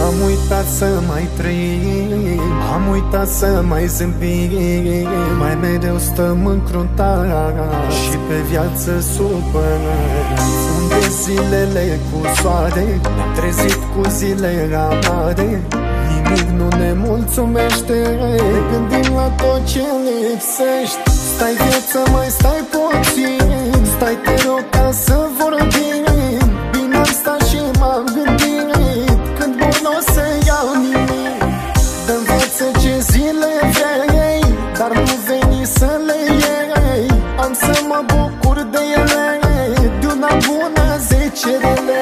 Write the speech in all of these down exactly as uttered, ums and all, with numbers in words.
Am uitat să mai trăim, am uitat să mai zâmbim. Mai mereu stăm încruntați și pe viață supărați. Unde zilele cu soare, ne-am trezit cu zile amare. Nimic nu ne mulțumește, ne gândim la tot ce lipsește. Stai viață, mai stai puțin, stai te rog ca să vorbim. Bine am stat și m-am gândit, când mor n-o să iau nimic. Dă-mi viață ce zile vrei, dar nu veni să le iei. Am să mă bucur de ele, de una bună zece rele.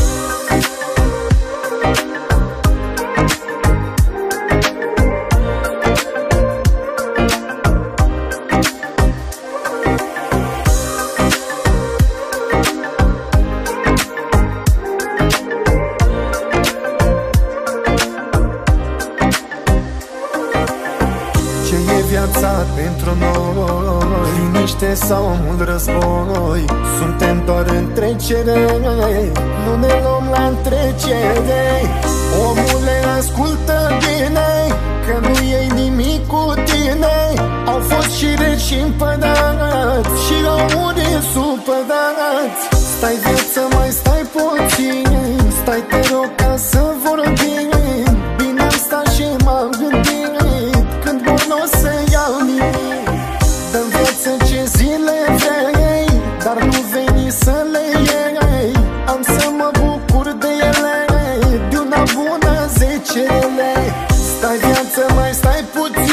Viața pentru noi, liniște sau mult război. Suntem doar în trecere, nu ne luăm la întrecere. Omule, ascultă bine, că nu iei nimic cu tine. Au fost și reci și împărați, și auri supărați. Stai viață, mai stai puțin, stai te rog ca să vorbim. Bine am stat și m-am gândit, când mor n-o să iau nimic. Dă-mi viață ce zile vrei, dar nu veni să le iei. Am să mă bucur de ele, de una bună zece rele. Stai viață, mai stai puțin.